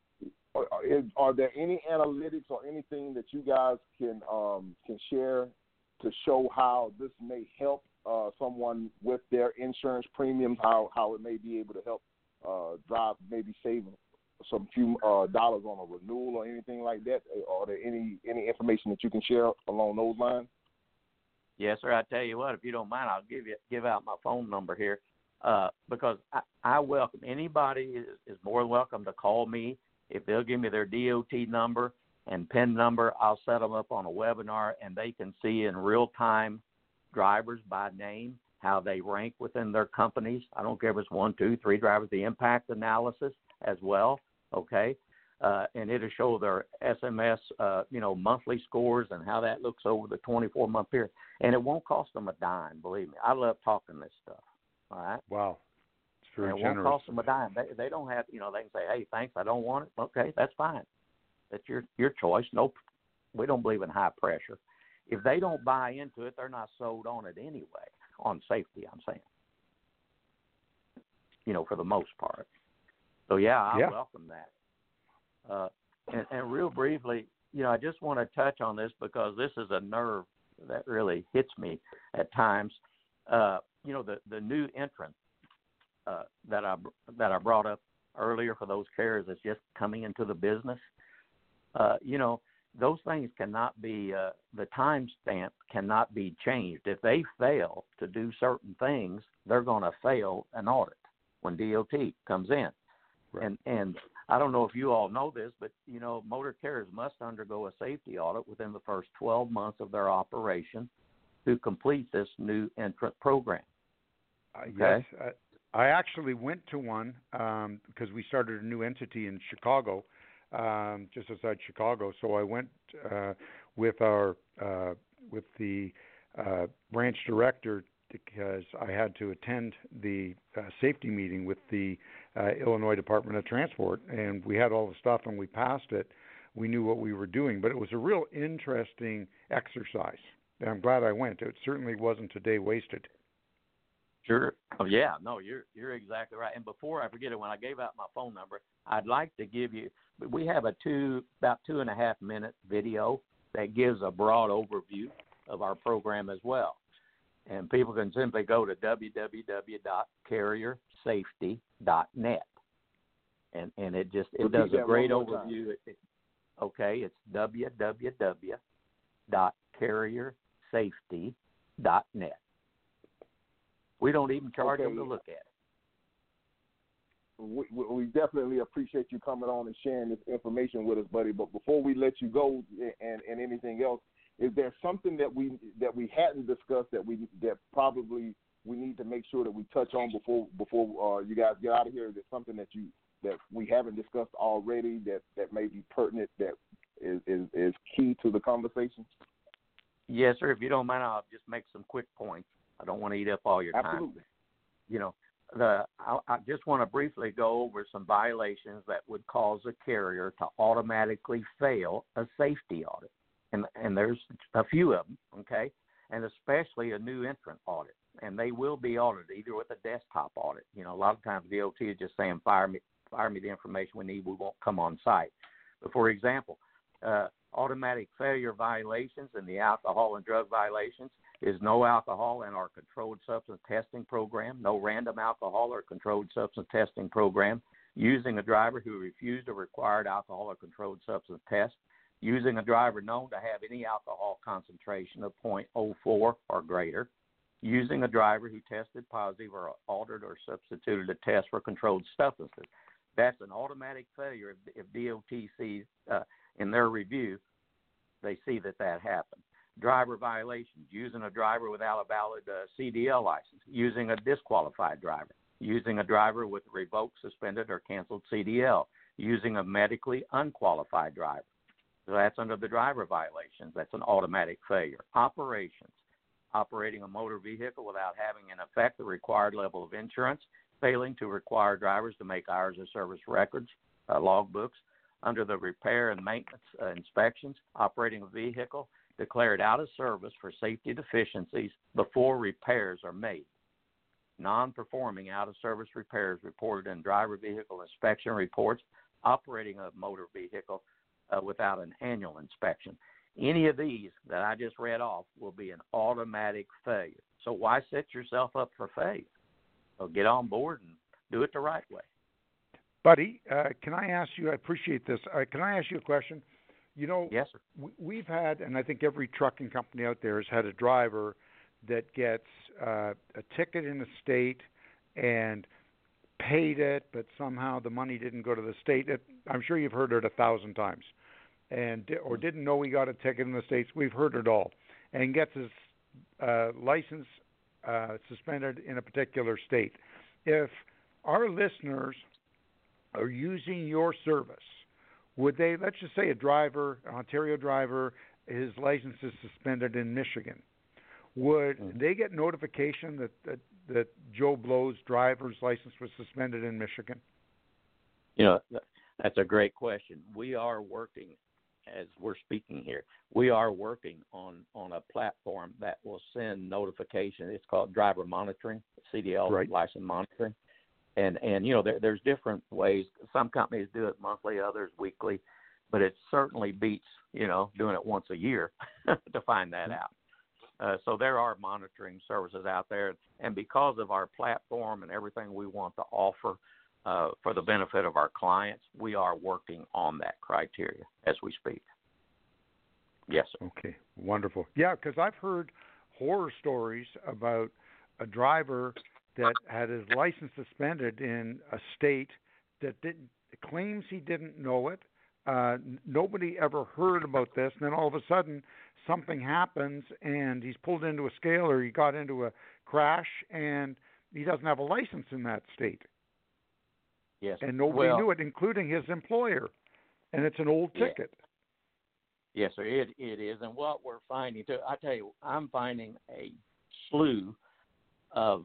are there any analytics or anything that you guys can share to show how this may help someone with their insurance premiums, how it may be able to help drive, maybe save some few dollars on a renewal or anything like that? Are there any information that you can share along those lines? Yes, sir. I tell you what, if you don't mind, I'll give out my phone number here because I welcome anybody is more than welcome to call me. If they'll give me their DOT number and PIN number, I'll set them up on a webinar, and they can see in real time drivers by name, how they rank within their companies. I don't care if it's 1, 2, 3 drivers, the impact analysis as well, okay? And it'll show their SMS, monthly scores and how that looks over the 24-month period. And it won't cost them a dime, believe me. I love talking this stuff, all right? Wow. It's very generous. It won't cost them a dime. They don't have, they can say, hey, thanks, I don't want it. Okay, that's fine. That's your choice. Nope, we don't believe in high pressure. If they don't buy into it, they're not sold on it anyway, on safety, I'm saying, for the most part. So, I welcome that. And real briefly, I just want to touch on this because this is a nerve that really hits me at times. The new entrant that I brought up earlier for those carriers that's just coming into the business, those things cannot be, the timestamp cannot be changed. If they fail to do certain things, they're going to fail an audit when DOT comes in. Right. And I don't know if you all know this, but, motor carriers must undergo a safety audit within the first 12 months of their operation to complete this new entrant program. Okay? Yes. I actually went to one because we started a new entity in Chicago, just outside Chicago. So I went with the branch director because I had to attend the safety meeting with the Illinois Department of Transport, and we had all the stuff and we passed it. We knew what we were doing, but it was a real interesting exercise. And I'm glad I went. It certainly wasn't a day wasted. Sure. Oh, yeah. No, you're exactly right. And before I forget it, when I gave out my phone number, I'd like to give you. We have about 2.5 minute video that gives a broad overview of our program as well. And people can simply go to www.carriersafety.net, and it does a great overview. It's www.carriersafety.net. We don't even charge them to look at it. We definitely appreciate you coming on and sharing this information with us, buddy. But before we let you go and anything else, is there something that we hadn't discussed that probably we need to make sure that we touch on before you guys get out of here? Is there something that we haven't discussed already that may be pertinent, that is key to the conversation? Yes, sir. If you don't mind, I'll just make some quick points. I don't want to eat up all your time. Absolutely. I just want to briefly go over some violations that would cause a carrier to automatically fail a safety audit. And there's a few of them, okay, and especially a new entrant audit. And they will be audited either with a desktop audit. You know, a lot of times DOT is just saying, fire me the information we need, we won't come on site. But for example, automatic failure violations and the alcohol and drug violations is no alcohol in our controlled substance testing program, no random alcohol or controlled substance testing program, using a driver who refused a required alcohol or controlled substance test, using a driver known to have any alcohol concentration of 0.04 or greater, using a driver who tested positive or altered or substituted a test for controlled substances. That's an automatic failure if DOT sees in their review, they see that happened. Driver violations, using a driver without a valid CDL license, using a disqualified driver, using a driver with revoked, suspended, or canceled CDL, using a medically unqualified driver. So that's under the driver violations. That's an automatic failure. Operations, operating a motor vehicle without having in effect the required level of insurance, failing to require drivers to make hours of service records, logbooks, under the repair and maintenance inspections, operating a vehicle declared out of service for safety deficiencies before repairs are made. Non-performing out-of-service repairs reported in driver vehicle inspection reports, operating a motor vehicle without an annual inspection. Any of these that I just read off will be an automatic failure. So why set yourself up for failure? So get on board and do it the right way. Buddy, can I ask you, I appreciate this, can I ask you a question? You know, yes, sir. We've had, and I think every trucking company out there has had a driver that gets a ticket in a state and paid it, but somehow the money didn't go to the state. I'm sure you've heard it 1,000 times, or didn't know he got a ticket in the States. We've heard it all, and gets his license suspended in a particular state. If our listeners are using your service, would they, let's just say a driver, an Ontario driver, his license is suspended in Michigan, would they get notification that Joe Blow's driver's license was suspended in Michigan? You know, that's a great question. We are working, as we're speaking here, we are working on a platform that will send notification. It's called driver monitoring, CDL license monitoring. And you know, there's different ways. Some companies do it monthly, others weekly, but it certainly beats, you know, doing it once a year to find that out. So there are monitoring services out there. And because of our platform and everything we want to offer for the benefit of our clients, we are working on that criteria as we speak. Yes, sir. Okay, wonderful. Yeah, because I've heard horror stories about a driver that had his license suspended in a state that claims he didn't know it. Nobody ever heard about this, and then all of a sudden something happens and he's pulled into a scale or he got into a crash and he doesn't have a license in that state. Yes. And nobody knew it, including his employer. And it's an old ticket. Yes, sir, it is. And what we're finding, too, I tell you, I'm finding a slew of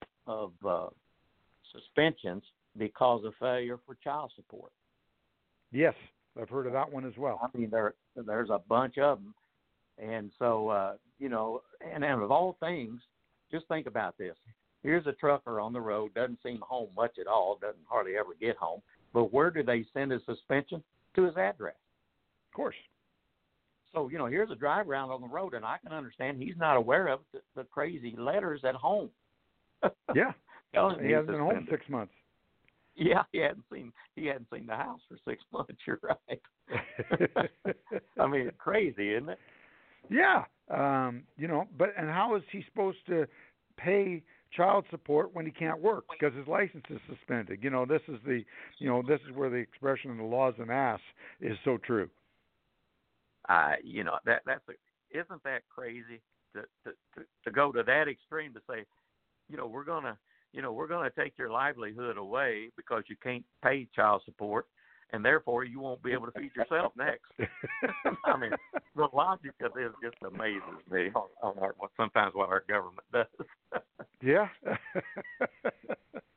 suspensions because of failure for child support. Yes, I've heard of that one as well. I mean, there's a bunch of them. And so, you know, and of all things, just think about this. Here's a trucker on the road, doesn't seem home much at all, doesn't hardly ever get home. But where do they send his suspension? To his address. Of course. So, you know, here's a driver out on the road, and I can understand he's not aware of the crazy letters at home. Yeah. He hasn't been home 6 months. Yeah, he hadn't seen the house for 6 months. You're right. I mean, it's crazy, isn't it? Yeah. You know, and how is he supposed to pay child support when he can't work because his license is suspended? You know, this is where the expression "the law's an ass" is so true. You know, isn't that crazy to go to that extreme to say, we're gonna take your livelihood away because you can't pay child support, and therefore you won't be able to feed yourself next. I mean, the logic of this just amazes me on sometimes what our government does. Yeah.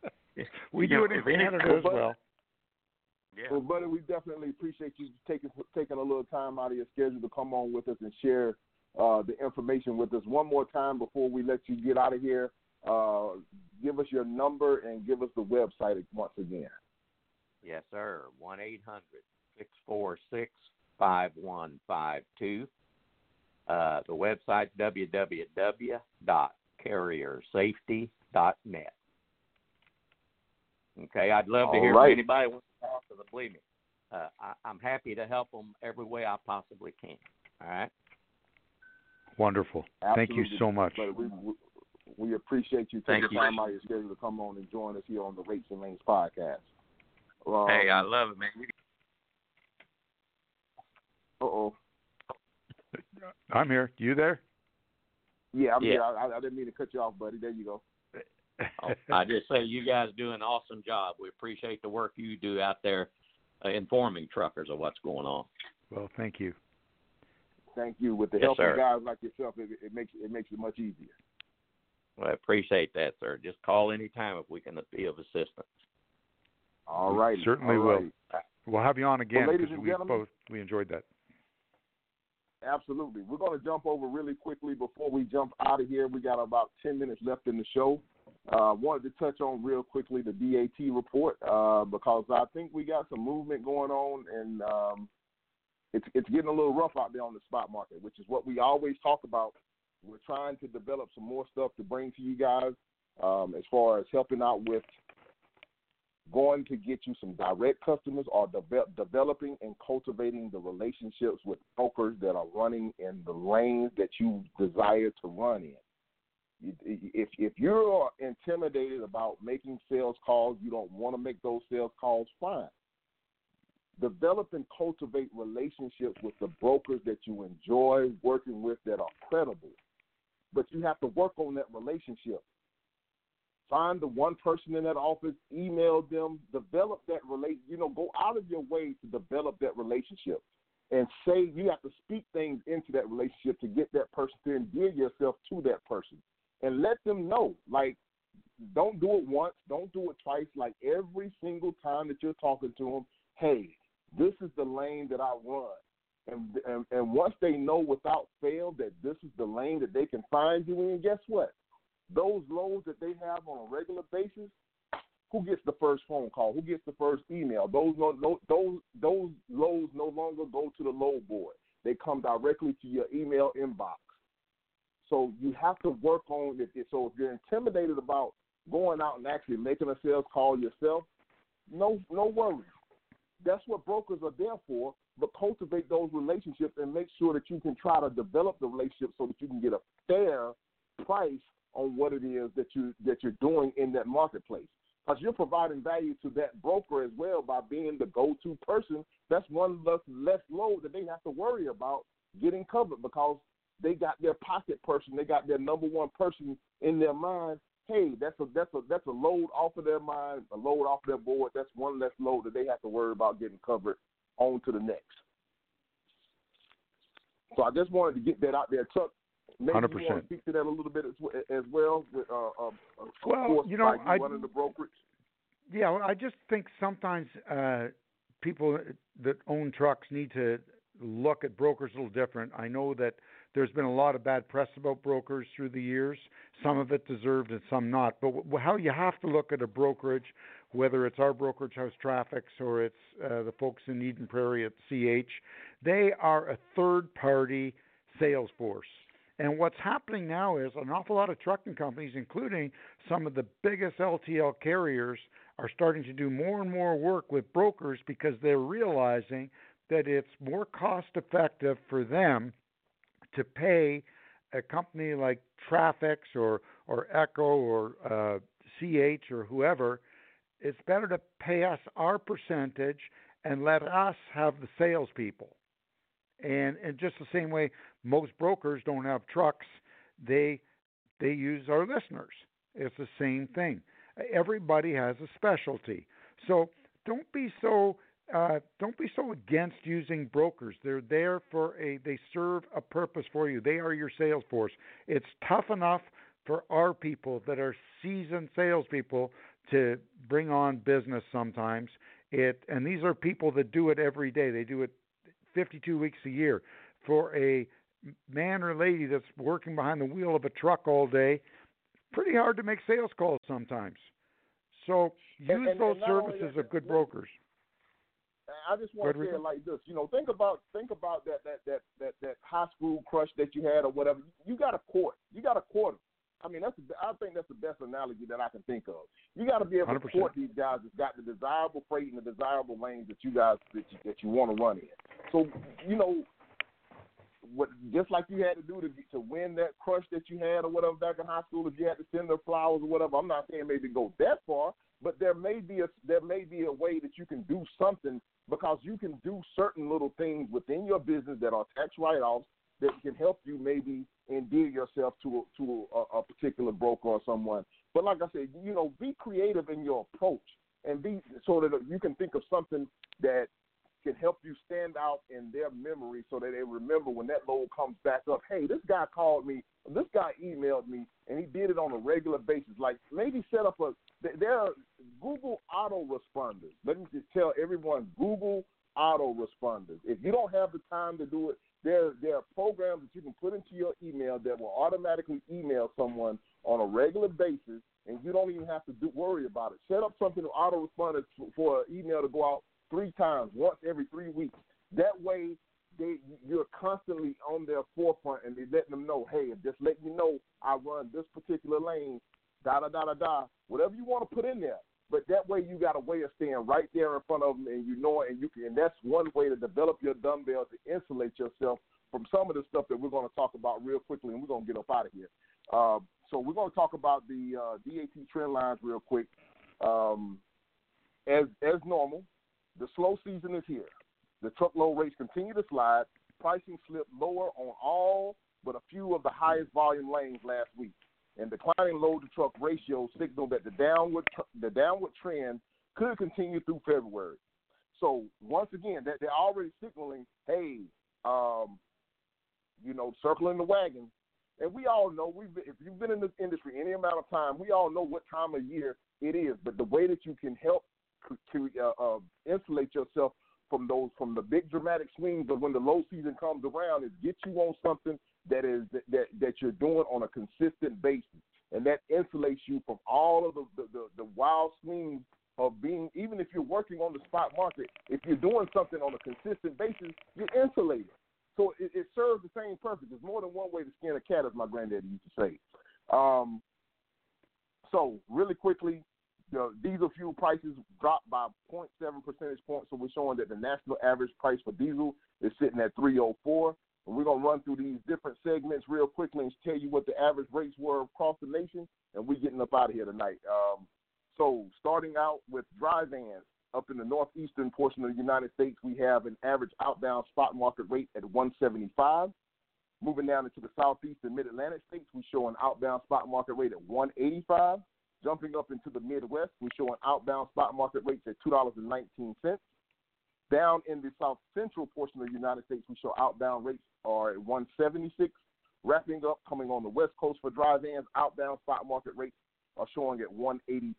We do it in Canada as well. Yeah. Well, buddy, we definitely appreciate you taking a little time out of your schedule to come on with us and share the information with us. One more time before we let you get out of here, give us your number and give us the website once again. Yes, sir. 1-800-646-5152. The website, www.carriersafety.net. Okay, I'd love to hear from anybody who wants to talk to them. Believe me, I'm happy to help them every way I possibly can. All right? Wonderful. Absolutely. Thank you so much. But we appreciate you taking time out of your schedule to come on and join us here on the Rates and Lanes podcast. Hey, I love it, man. Uh-oh. I'm here. You there? Yeah, I'm here. I didn't mean to cut you off, buddy. There you go. I just say you guys do an awesome job. We appreciate the work you do out there informing truckers of what's going on. Well, thank you. Thank you. With the help of guys like yourself, it makes it much easier. Well, I appreciate that, sir. Just call anytime if we can be of assistance. All right. Certainly will. We'll have you on again because we enjoyed that. Absolutely. We're going to jump over really quickly before we jump out of here. We got about 10 minutes left in the show. Wanted to touch on real quickly the DAT report because I think we got some movement going on, and it's getting a little rough out there on the spot market, which is what we always talk about. We're trying to develop some more stuff to bring to you guys as far as helping out with going to get you some direct customers or developing and cultivating the relationships with brokers that are running in the lanes that you desire to run in. If you're intimidated about making sales calls, you don't want to make those sales calls, fine. Develop and cultivate relationships with the brokers that you enjoy working with that are credible. But you have to work on that relationship. Find the one person in that office, email them, develop that go out of your way to develop that relationship. And say you have to speak things into that relationship to get that person to endear yourself to that person. And let them know, like, don't do it once, don't do it twice. Like, every single time that you're talking to them, hey, this is the lane that I run. And once they know without fail that this is the lane that they can find you in, guess what? Those loads that they have on a regular basis, who gets the first phone call? Who gets the first email? Those loads no longer go to the load board. They come directly to your email inbox. So you have to work on it. So if you're intimidated about going out and actually making a sales call yourself, no worries. That's what brokers are there for, but cultivate those relationships and make sure that you can try to develop the relationship so that you can get a fair price on what it is that you're doing in that marketplace. Because you're providing value to that broker as well by being the go-to person. That's one less load that they have to worry about getting covered because they got their pocket person, they got their number one person in their mind. Hey, that's a load off of their mind, a load off their board. That's one less load that they have to worry about getting covered on to the next. So I just wanted to get that out there, Chuck. Maybe 100%. You want to speak to that a little bit as well. With, running the brokerage. Yeah, I just think sometimes people that own trucks need to look at brokers a little different. I know that there's been a lot of bad press about brokers through the years, some of it deserved and some not. But how you have to look at a brokerage, whether it's our brokerage house Traffics or it's the folks in Eden Prairie at CH, they are a third-party sales force. And what's happening now is an awful lot of trucking companies, including some of the biggest LTL carriers, are starting to do more and more work with brokers because they're realizing that it's more cost-effective for them to pay a company like Traffics or Echo or CH or whoever. It's better to pay us our percentage and let us have the salespeople. And just the same way most brokers don't have trucks, they use our listeners. It's the same thing. Everybody has a specialty. So don't be so against using brokers. They're there they serve a purpose for you. They are your sales force. It's tough enough for our people that are seasoned salespeople to bring on business sometimes. And these are people that do it every day. They do it 52 weeks a year. For a man or lady that's working behind the wheel of a truck all day, pretty hard to make sales calls sometimes. So use those services of good brokers. I just want to say it like this. Think about that high school crush that you had or whatever. You got a court. I mean, I think that's the best analogy that I can think of. You got to be able 100%. to court these guys that's got the desirable freight and the desirable lanes that you guys that you want to run in. So just like you had to do to win that crush that you had or whatever back in high school, if you had to send them flowers or whatever. I'm not saying maybe go that far, but there may be a way that you can do something, because you can do certain little things within your business that are tax write-offs that can help you maybe endear yourself to a particular broker or someone. But like I said, be creative in your approach and be so that you can think of something that can help you stand out in their memory so that they remember when that load comes back up. Hey, this guy called me, this guy emailed me, and he did it on a regular basis. Like maybe set up there are Google autoresponders. Let me just tell everyone, Google autoresponders. If you don't have the time to do it, there are programs that you can put into your email that will automatically email someone on a regular basis, and you don't even have to worry about it. Set up something to autorespond for an email to go out 3 times, once every 3 weeks. That way, you're constantly on their forefront, and they're letting them know, hey, just letting you know I run this particular lane, da-da-da-da-da, whatever you want to put in there. But that way you got a way of staying right there in front of them, and and that's one way to develop your dumbbell to insulate yourself from some of the stuff that we're going to talk about real quickly, and we're going to get up out of here. So we're going to talk about the DAT trend lines real quick. As normal, the slow season is here. The truckload rates continue to slide. Pricing slipped lower on all but a few of the highest volume lanes last week. And declining load-to-truck ratio signaled that the downward trend could continue through February. So once again, that they're already signaling, hey, circling the wagon. And we all know, if you've been in this industry any amount of time, we all know what time of year it is. But the way that you can help to insulate yourself from the big dramatic swings of when the low season comes around is get you on something that you're doing on a consistent basis, and that insulates you from all of the wild swings of being, even if you're working on the spot market, if you're doing something on a consistent basis, you're insulated. So it serves the same purpose. There's more than one way to skin a cat, as my granddaddy used to say. So really quickly, diesel fuel prices dropped by 0.7 percentage points, so we're showing that the national average price for diesel is sitting at $3.04. And we're going to run through these different segments real quickly and tell you what the average rates were across the nation, and we're getting up out of here tonight. So starting out with dry vans, up in the northeastern portion of the United States, we have an average outbound spot market rate at $175. Moving down into the southeast and mid-Atlantic states, we show an outbound spot market rate at $185. Jumping up into the Midwest, we show an outbound spot market rates at $2.19. Down in the south central portion of the United States, we show outbound rates are at $176. Wrapping up, coming on the West Coast for dry vans, outbound spot market rates are showing at $182.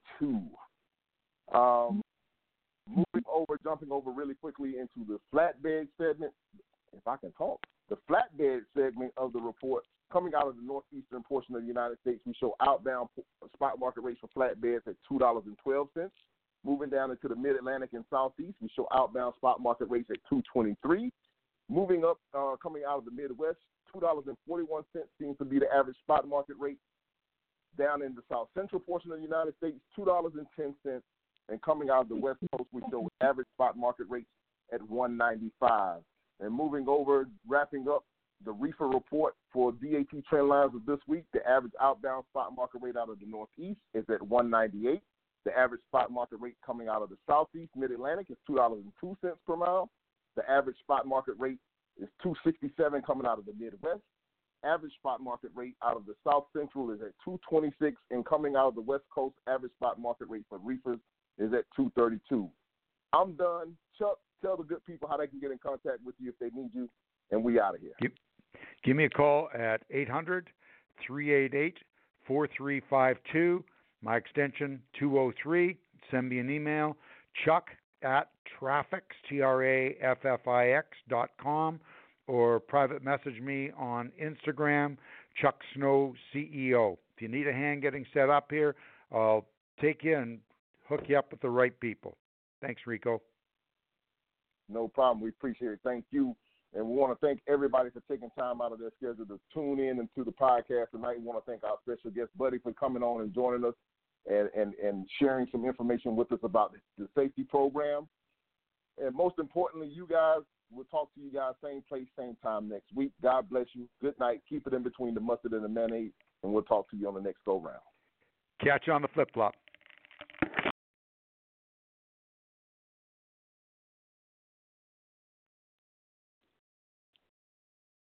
Jumping over really quickly into the flatbed segment, if I can talk. The flatbed segment of the report, coming out of the northeastern portion of the United States, we show outbound spot market rates for flatbeds at $2.12. Moving down into the mid-Atlantic and southeast, we show outbound spot market rates at $2.23. Moving up, coming out of the Midwest, $2.41 seems to be the average spot market rate. Down in the south central portion of the United States, $2.10. And coming out of the West Coast, we show average spot market rates at $1.95. And moving over, wrapping up the reefer report for DAT trend lines of this week, the average outbound spot market rate out of the Northeast is at $1.98. The average spot market rate coming out of the Southeast, Mid-Atlantic is $2.02 per mile. The average spot market rate is $2.67 coming out of the Midwest. Average spot market rate out of the South Central is at $2.26, and coming out of the West Coast, average spot market rate for reefers is at $2.32. I'm done. Chuck, tell the good people how they can get in contact with you if they need you, and we out of here. Give me a call at 800-388-4352. My extension 203. Send me an email, chuck@traffix, TRAFFIX.com, or private message me on Instagram, Chuck Snow CEO. If you need a hand getting set up here, I'll take you and hook you up with the right people. Thanks, Rico. No problem. We appreciate it. Thank you. And we want to thank everybody for taking time out of their schedule to tune in into the podcast tonight. We want to thank our special guest, Buddy, for coming on and joining us and sharing some information with us about the safety program. And most importantly, you guys, we'll talk to you guys same place, same time next week. God bless you. Good night. Keep it in between the mustard and the mayonnaise, and we'll talk to you on the next go-round. Catch you on the flip-flop.